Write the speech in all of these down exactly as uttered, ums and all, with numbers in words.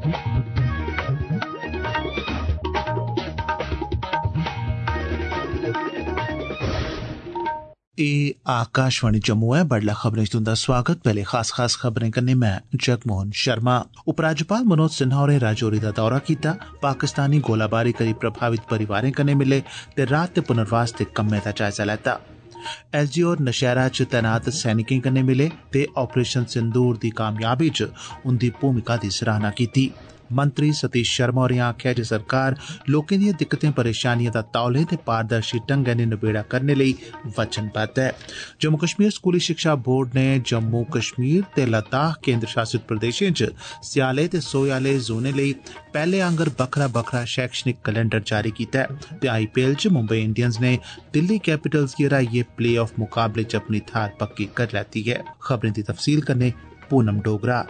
ए आकाशवाणी जम्मू है। बडला खबरें च तुंदा स्वागत। पहले खास खास खबरें कन्नै मैं जगमोहन शर्मा। उपराज्यपाल मनोज सिन्हा होरें राजौरी दा दौरा कीता, पाकिस्तानी गोलाबारी करी प्रभावित परिवारें कन्नै मिले ते राहत ते पुनर्वास दे कम्मै दा जायजा लैता। एलजी होर नशैरा च तैनात सैनिकें कन्नै मिले ते ऑपरेशन सिंदूर दी कामयाबी च उंदी भूमिका दी सराहना कीती। मंत्री सतीश शर्मा होरें आखेआ जे सरकार लोकें दिएं दिक्कतें परेशानिएं दा तौले ते पारदर्शी ढंगै नै नबेड़ा करने लेई वचनबद्ध है। जम्मू कश्मीर स्कूली शिक्षा बोर्ड ने जम्मू कश्मीर ते लद्दाख केंद्र शासित प्रदेशें च स्याले ते सोहे आह्ले जोनें लेई पैह्ले आंगर बक्खरा बक्खरा शैक्षणिक कैलेंडर जारी कीता है ते आईपीएल च मुंबई इंडियंस ने दिल्ली कैपिटल्स गी हराइयै प्ले ऑफ मुकाबले च अपनी थाह्र पक्की करी लैती है। खबरें दी तफसील कन्नै पूनम डोगरा।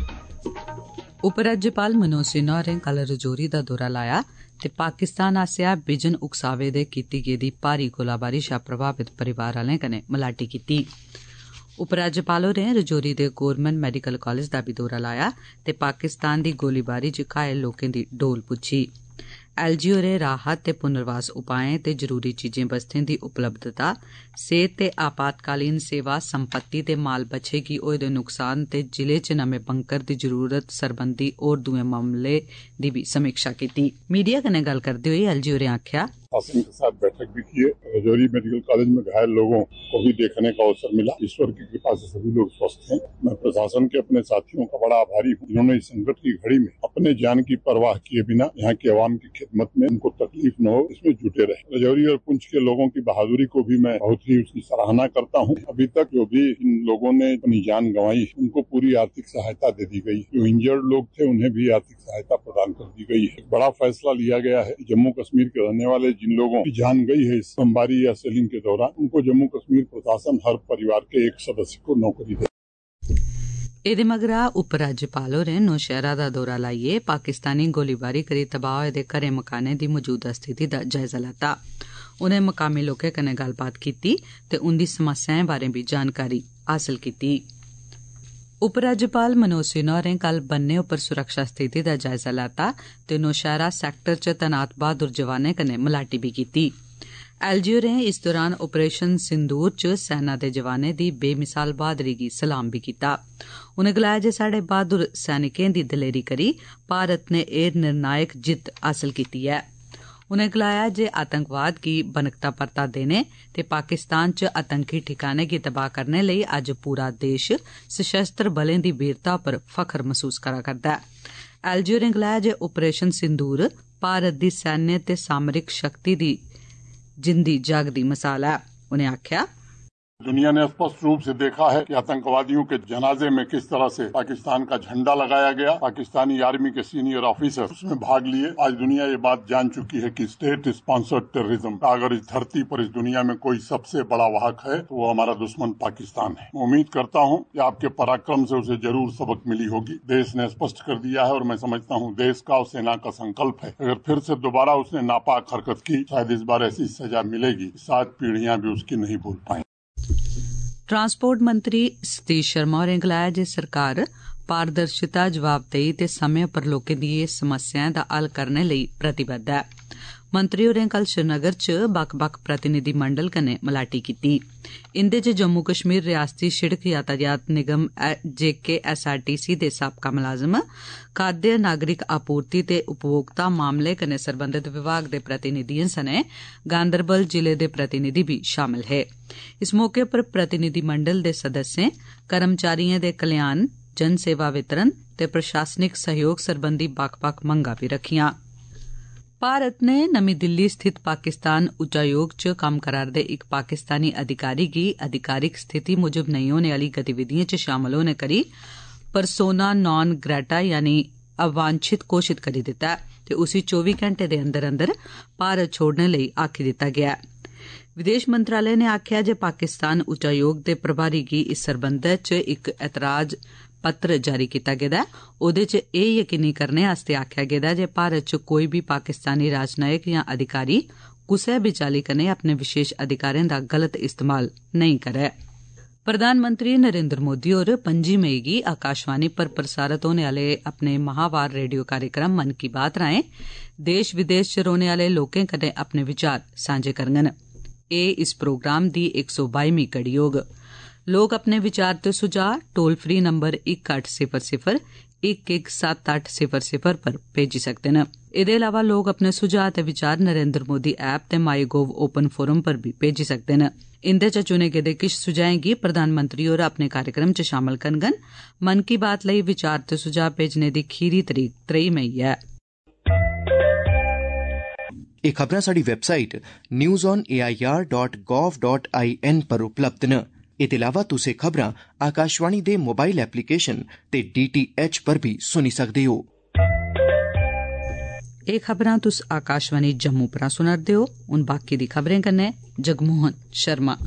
उपराज्यपाल मनोज सिन्हा होरें कल रजौरी दा दौरा लाया ते पाकिस्तान आसेआ बिजन उकसावे दे कीती गेदी भारी गोलाबारी शा प्रभावित परिवार आह्लें कन्नै मलाटी कीती। उपराज्यपाल होरें रजौरी दे गौरमेंट मैडिकल कालेज दा बी दौरा लाया ते पाकिस्तान दी गोलीबारी च घायल लोकें दी डोल पुच्छी। एलजी होरें राहत ते पुनर्वास उपाएं ते जरूरी चीजें बस्तें दी उपलब्धता, सेहत ते आपातकालीन सेवा, संपत्ति ते माल बच्छे गी होए दे नुकसान ते जिले च नमें बंकर दी जरूरत सरबंधी होर दुए मामले दी भी समीक्षा कीती। मीडिया कन्नै गल्ल करदे होई एलजी होरें आखेआ शासन के साथ बैठक भी किए। रजौरी मेडिकल कॉलेज में घायल लोगों को भी देखने का अवसर मिला। ईश्वर की कृपा से सभी लोग स्वस्थ हैं। मैं प्रशासन के अपने साथियों का बड़ा आभारी हूँ, जिन्होंने इस संकट की घड़ी में अपने जान की परवाह किए बिना यहाँ के अवाम की खिदमत में उनको तकलीफ न हो इसमें जुटे रहे। रजौरी और पुंछ के लोगों की बहादुरी को भी मैं बहुत ही उसकी सराहना करता हूँ। अभी तक जो भी इन लोगों ने अपनी जान गंवाई उनको पूरी आर्थिक सहायता दे दी गई। जो इंजर्ड लोग थे उन्हें भी आर्थिक सहायता प्रदान कर दी गई है। बड़ा फैसला लिया गया है। जम्मू कश्मीर के रहने वाले जिन लोगों की जान गई है इस बमबारी या सेलिंग के दौरान, उनको जम्मू कश्मीर प्रशासन हर परिवार के एक सदस्य को नौकरी दे। एदे मगरा उपराज्यपाल होरें नौशहरा दा दौरा लाइयै पाकिस्तानी गोलीबारी करी तबाह होए दे घरें मकानें दी मौजूदा स्थिति दा जायजा लैता। उनें मकामी लोकें कन्नै गल्लबात कीती ते उंदी समस्याएं बारै बी जानकारी हासल कीती। उपराज्यपाल मनोज सिन्हा होरें कल बन्ने उप्पर सुरक्षा स्थिति दा जायजा लैता ते नौशहरा सैक्टर च तैनात बहादुर जवानें कन्नै मलाटी भी कीती। एलजी होरें इस दौरान ऑपरेशन सिंदूर च सेना दे जवानें दी बेमिसाल बहादुरी गी सलाम भी कीता। उनें गलाया जे साढ़े बहादुर सैनिकें दी दलेरी करी भारत ने एह् निर्णायक जित्त हासल कीती ऐ। उनें गलाया जे आतंकवाद गी बनकदा परता देने ते पाकिस्तान च आतंकी ठिकाने गी तबाह करने लेई अज्ज पूरा देश सशस्त्र बलें दी वीरता पर फखर महसूस करा करदा ऐ। एलजी होरें गलाया जे ऑपरेशन सिंदूर भारत दी सैन्य ते सामरिक शक्ति दी जिंदी जागदी मिसाल है। उनें आखेआ दुनिया ने स्पष्ट रूप से देखा है कि आतंकवादियों के जनाजे में किस तरह से पाकिस्तान का झंडा लगाया गया। पाकिस्तानी आर्मी के सीनियर ऑफिसर उसमें भाग लिए। आज दुनिया ये बात जान चुकी है कि स्टेट स्पॉन्सर्ड टेररिज्म का अगर इस धरती पर इस दुनिया में कोई सबसे बड़ा वाहक है तो वो हमारा दुश्मन पाकिस्तान है। मैं उम्मीद करता हूँ कि आपके पराक्रम से उसे जरूर सबक मिली होगी। देश ने स्पष्ट कर दिया है और मैं समझता हूँ देश का और सेना का संकल्प है। अगर फिर से दोबारा उसने नापाक हरकत की, शायद इस बार ऐसी सजा मिलेगी, सात पीढ़ियां भी उसकी नहीं भूल पाएंगी। ट्रांसपोर्ट मंत्री सतीश शर्मा होरें गलाया जे सरकार पारदर्शिता, जवाबदेही ते समें पर लोकें दिएं समस्याएं दा हल करने लेई प्रतिबद्ध ऐ। मंत्री होरें कल श्रीनगर च बक्ख बक्ख प्रतिनिधिमंडल कन्नै मलाटी कीती। इंदे च जम्मू कश्मीर रियासती शिड़क यातायात निगम जेकेएसआरटीसी दे साबका मुलाजम, खाद्य नागरिक आपूर्ति ते उपभोक्ता मामले कन्नै सरबंधत विभाग दे प्रतिनिधिएं सने गांदरबल जिले दे प्रतिनिधि भी शामिल हे। इस मौके पर प्रतिनिधिमंडल दे सदस्यें कर्मचारिएं दे कल्याण, जन सेवा वितरण ते प्रशासनिक सहयोग सरबंधी बक्ख बक्ख मंगां भी रखियां। भारत ने नमीं दिल्ली स्थित पाकिस्तान उच्चायोग च कम्म करा'रदे इक पाकिस्तानी अधिकारी गी अधिकारिक स्थिति मूजब नेईं होने आह्ली गतिविधिएं च शामल होने करी परसोना नॉन ग्रेटा यानी अवांछित घोषित करी दित्ता ऐ ते उसी चौबी घैंटे दे अंदर अंदर भारत छोड़ने लेई आखी दित्ता गेआ ऐ। विदेश मंत्रालय ने आखेआ जे पाकिस्तान उच्चायोग दे प्रभारी गी इस सरबंधै च इक ऐतराज पत्र जारी कीता गेदा ऐ। ओह्दे च एह् यकीनी करने आस्तै आखेआ गेदा ऐ जे भारत च कोई बी पाकिस्तानी राजनायक जां अधिकारी कुसै बी चाल्ली कन्नै अपने विशेष अधिकारें दा गलत इस्तेमाल नेईं करै। प्रधानमंत्री नरेंद्र मोदी होर पंजी मई गी आकाशवाणी पर प्रसारित होने आले अपने माहवार रेडियो कार्यक्रम मन की बात राएं देश विदेश च रौहने आले लोकें कन्नै अपने विचार सांझे करङन। एह् इस प्रोग्राम दी इक सौ बाईमीं कड़ी होग। लोक अपने विचार ते सुझाऽ टोल फ्री नंबर इक अट्ठ सिफर सिफर इक इक सत्त अट्ठ सिफर सिफर पर भेजी सकदे न। एह्दे अलावा लोक अपने सुझाऽ ते विचार नरेंद्र मोदी ऐप ते माई गोव ओपन फोरम पर बी भेजी सकदे न। इंदे च चुने गेदे किश सुझाएं गी प्रधानमंत्री होर अपने कार्यक्रम च शामल करङन। मन की बात लेई विचार ते सुझाऽ भेजने दी खीरी तरीक त्रेई मई ऐ। एह् खबरां साढ़ी website news on A I R dot gov dot I N पर उपलब्ध न। एह्दे अलावा तुसें खबरां आकाशवाणी दे मोबाइल एप्लीकेशन ते डी टी एच पर बी सुनी सकदे हो। एह् खबरां तुस आकाशवाणी जम्मू परा सुना'रदे हो। हुन बाकी दी खबरें कन्नै जगमोहन शर्मा।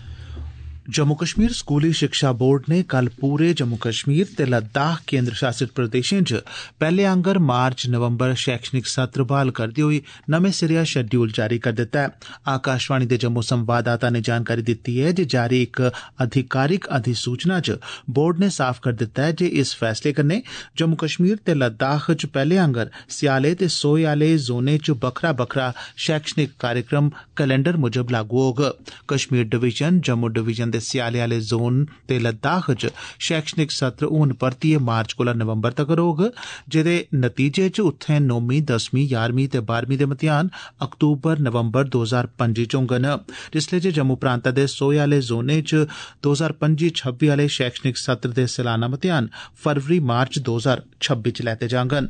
जम्मू कश्मीर स्कूली शिक्षा बोर्ड ने कल पूरे जम्मू कश्मीर ते लद्दाख केंद्र शासित प्रदेशें च पैहले आंगर मार्च नवंबर शैक्षणिक सत्र बहाल करदे होई नमें सिरेया शेड्यूल जारी कर दित्ता है। आकाशवाणी दे जम्मू संवाददाता ने जानकारी दित्ती है जे जारी इक अधिकारिक अधिसूचना च बोर्ड ने साफ कर दित्ता है जे इस फैसले कन्नै जम्मू कश्मीर ते लद्दाख च पैहले आंगर स्याले ते सोहे आले जोनें च बक्खरा बक्खरा शैक्षणिक कार्यक्रम कैलेंडर मुजब लागू होग। कश्मीर डिवीजन, जम्मू डिवीजन स्याले आले जोन ते लद्दाख च शैक्षणिक सत्र हून परतियै मार्च कोला नवंबर तगर होग, जेदे नतीजे च उत्थें नौमीं, दसमीं, यारमीं ते बारहवीं दे मतेयान अक्तूबर नवंबर दो हजार पंजी च होङन, जिसलै जे जम्मू प्रांता दे सोहे आले जोनें च दो हजार पंजी छब्बी आले शैक्षणिक सत्र दे सालाना मतेयान फरवरी मार्च दो हजार छब्बी च लैते जाङन।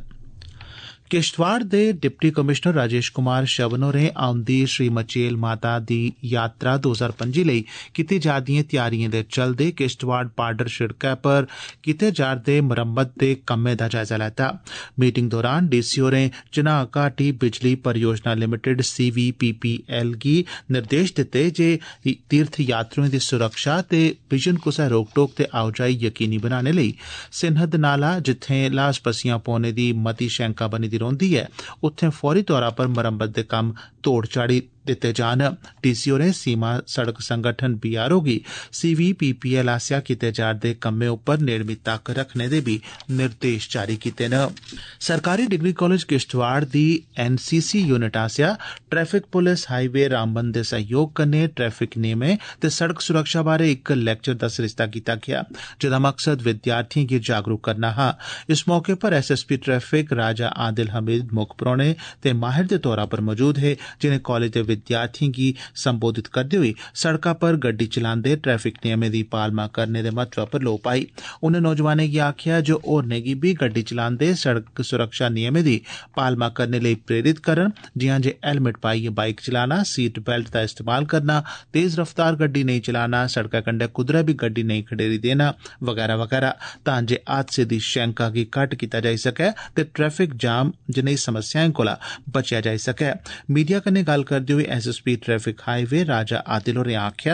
किश्तवाड़ दे डिप्टी कमिश्नर राजेश कुमार शवन होरें औंदी श्री मचेल माता दी यात्रा दो हजार पंजी लेई कीती जा'रदिएं तैयारिएं दे चलदे किश्तवाड़ पाडर शिड़कै पर कीते जा'रदे मरम्मत दे कम्मै दा जायजा लैता। मीटिंग दौरान डीसी होरें चनाह घाटी बिजली परियोजना limited C V P P L गी निर्देश दित्ते जे तीर्थ यात्रुएं दी सुरक्षा ते बिजन कुसै रोक टोक ते आओजाई यकीनी बनाने लेई सिनहद नाला, जित्थें लास पस्सियां पौने दी मती शैंका बनी रौंदी है, उत्थें फौरी तौरा पर मरम्मत दे कम्म तोड़ चाढ़ी दित्ते जान। डीसी होरें सीमा सड़क संगठन बी आर ओ गी C V P P L आसेआ कीते जा'रदे कम्में उप्पर नेड़मी तक्क रखने दे बी निर्देश जारी कीते न। सरकारी डिग्री कॉलेज किश्तवाड़ दी एन सी सी यूनिट आसेआ ट्रैफिक पुलिस हाईवे रामबन दे सहयोग कन्नै ट्रैफिक नियमें ते सड़क सुरक्षा बारै इक लेक्चर दा सरिस्ता कीता गेआ, जेदा मकसद विद्यार्थिएं गी जागरूक करना हा। इस मौके पर S S P traffic Raja Adil Hamid मुक्ख परौह्ने ते माहिर दे तौरा पर मौजूद हे, जिनें कॉलेज दे विद्यार्थियों गी संबोधित करदे होई सड़का पर गड्डी चलांदे ट्रैफिक नियमें दी पालमा करने दे महत्व पर लोऽ पाई। उनें नौजवानें गी आखेआ जे होरनें गी बी गड्डी चलांदे सड़क सुरक्षा नियमें दी पालमा करने लेई प्रेरित करन, जियां जे हेलमेट पाइयै बाइक चलाना, सीट बेल्ट दा इस्तेमाल करना, तेज रफ्तार गड्डी नेईं चलाना, सड़कै कंढै कुदरै बी गड्डी नेईं खड़ेरी देना वगैरा वगैरा, तां जे हादसे दी शैंका गी घट्ट कीता जाई सकै ते ट्रैफिक जाम जनेही समस्याएं कोला बचेआ जाई सकै। मीडिया कन्नै गल्ल करदे होई S S P traffic highway Raja Adil होरें आखेआ,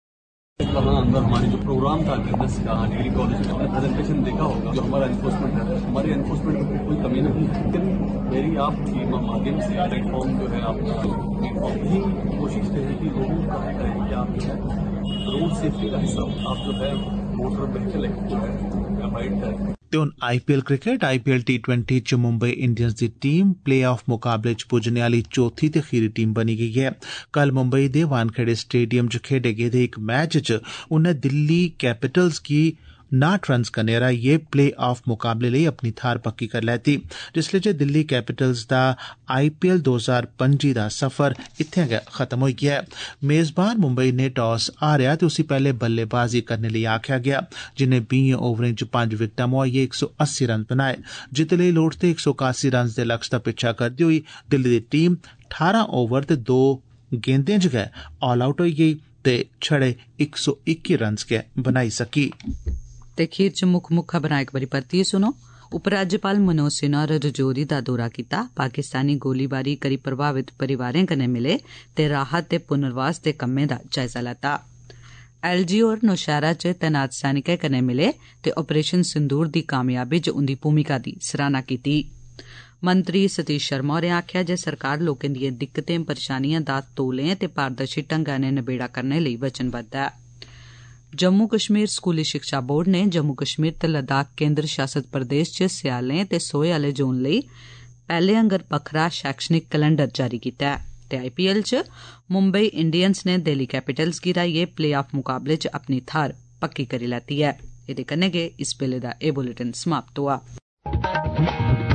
वहाँ अंदर हमारी जो प्रोग्राम था बिजनेस का डिग्री कॉलेज में प्रेजेंटेशन देखा होगा, जो हमारा एनफोर्समेंट है, हमारी एनफोर्समेंट में कोई कमी नहीं है, लेकिन मेरी आपकी माध्यम से प्लेटफॉर्म जो है आपका प्लेटफॉर्म यही कोशिश रहे कि लोगों का है कि आप जो है रोड सेफ्टी का हिस्सा आप जो है मोटर व्हीकल जो है राइड है। ते हुन I P L cricket I P L T twenty च मुंबई इंडियंस दी टीम प्ले ऑफ मुकाबले च पुज्जने आली चौथी ते खीरी टीम बनी गेई है। कल मुंबई दे वानखेड़े स्टेडियम च खेडे गेदे इक मैच च उन्नै दिल्ली कैपिटल्स गी नाट रन्स कन्नै हराइयै प्ले ऑफ मुकाबले लेई अपनी थार पक्की करी लैती, जिसलै जे दिल्ली कैपिटल्स दा आई पी एल दो हजार पंजी दा सफर इत्थें गै खत्म होई गेआ ऐ। मेजबान मुंबई ने टॉस हारेआ ते उसी पैहले बल्लेबाजी करने लेई आखेआ गेआ, जिन्नै बीहें ओवरें च पंज विकटां मुहाइयै इक सौ अस्सी रन बनाए। जित्त लेई लोड़दे इक सौ इक्यासी रन दे लक्ष्य दा पिच्छा करदे होई दिल्ली दी टीम ठारां ओवर ते दो गेंदें च गै ऑल आउट होई गेई ते छड़े इक सौ इक्की रन गै बनाई सकी। ते खीर च मुक्ख मुक्ख खबरां इक बारी परतियै सुनो। उपराज्यपाल मनोज सिन्हा होरें रजौरी दा दौरा कीता, पाकिस्तानी गोलीबारी करी प्रभावित परिवारें कन्नै मिले ते राहत ते पुनर्वास दे कम्में दा जायजा लैता। एल जी होर नौशहरा च तैनात सैनिकें कन्नै मिले ते ऑपरेशन सिंदूर दी कामयाबी च उंदी भूमिका दी सराहना कीती। मंत्री सतीश शर्मा होरें आखेआ जे सरकार लोकें दिएं दिक्कतें परेशानिएं दा तौलें ते पारदर्शी ढंगै नै नबेड़ा करने लेई वचनबद्ध ऐ। जम्मू कश्मीर स्कूली शिक्षा बोर्ड ने जम्मू कश्मीर ते लद्दाख केंद्र शासित प्रदेश च स्यालें ते सोहे आह्ले जोन लेई पैह्ले आंगर बक्खरा शैक्षणिक कैलेंडर जारी कीता ऐ ते आईपीएल च मुंबई इंडियंस ने दिल्ली कैपिटल्स गी हराइयै प्ले ऑफ मुकाबले च अपनी थाह्र पक्की करी लैती ऐ। एह्दे कन्नै गै इस बेल्ले दा एह् बुलेटिन समाप्त होआ।